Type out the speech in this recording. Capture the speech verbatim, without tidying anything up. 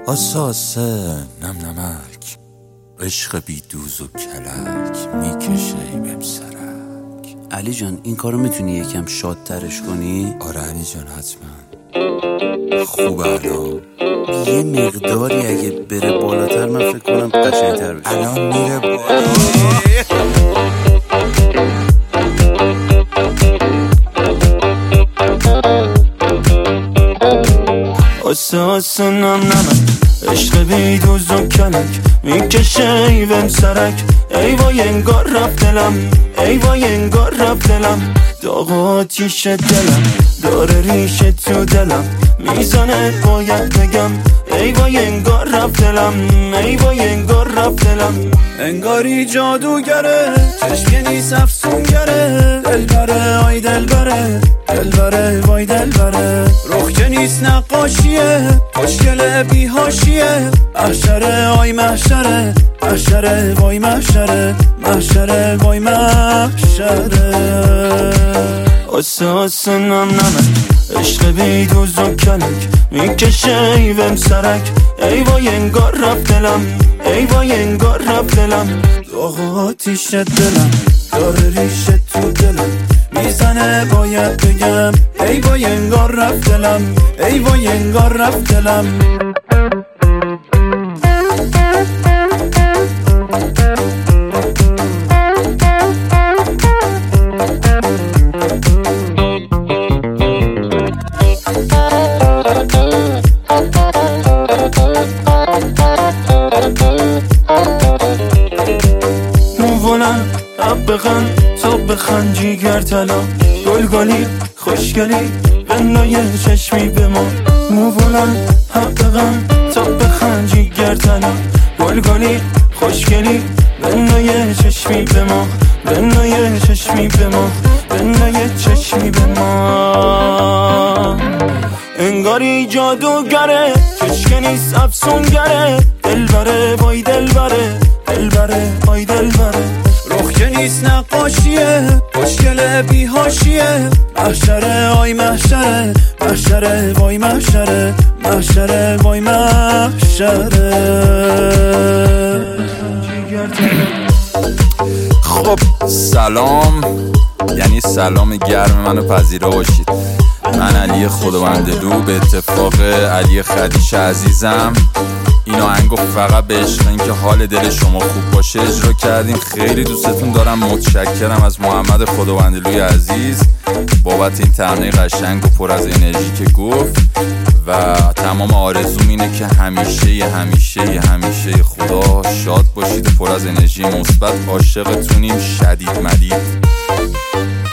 آساسه نم نمک، عشق بی دوز و کلک، میکشه بهم سرک. علی جان این کارو میتونی یکم شادترش کنی؟ آره علی جان حتما. خوبه الان؟ یه مقداری اگه بره بالاتر من فکر کنم قشنگتر بشه. الان میره بالا. اساس نم نمک، عشق بی دوز و کلک، میکشه ایوم سرک. ای وای انگار رفت دلم، ای وای انگار رفت دلم. داغ آتیش دلم داره ریشه تو دلم، میزنه باید بگم. ای وای انگار رفت دلم، ای وای انگار رفت دلم. انگاری جادوگره، چشم نیست افسونگره. دل بره آی دل بره، دل بره وای دل بره. رخ که نیست نقاشیه، خوشگله بی حاشیه. محشره آی محشره، محشره وای محشره، محشره وای محشره. اساس نم نمک، عشق بی دوز و کلک، میکشه ایوم سرک. ای وای انگار رفت دلم، ای وای انگار رفت دلم. داغ آتیش دلم داره ریشه تو دلم، میزنه باید بگم. ای وای انگار رفت دلم، ای وای انگار رفت دلم. موولن اب بخن تو بخن جیگر طلا. گلگلی خوشگلی بنای چشمی به ما. موولن اب بخن تو بخن جیگر طلا. گلگلی خوشگلی بنای چشمی به ما، بنای چشمی به ما، بنای چشمی به ما. انگاری جادوگره، کشکه نیست افسونگره. دل بره وای دل بره، دل بره وای دل بره. رخ که نیست نقاشیه، خوشگله بی حاشیه. محشره آی محشره، محشره وای محشره، محشره وای محشره. خب سلام، یعنی سلام گرم منو پذیرا باشید. من علی خداوندلو، به اتفاق علی خدیش عزیزم این آهنگو فقط به عشق اینکه حال دل شما خوب باشه اجرا کردیم. خیلی دوستتون دارم، متشکرم از محمد خداوندلوی عزیز بابت این ترانه قشنگ و پر از انرژی که گفت. و تمام آرزوم اینه که همیشه همیشه همیشه خدا شاد باشید و پر از انرژی مثبت. عاشقتونیم شدید مدید.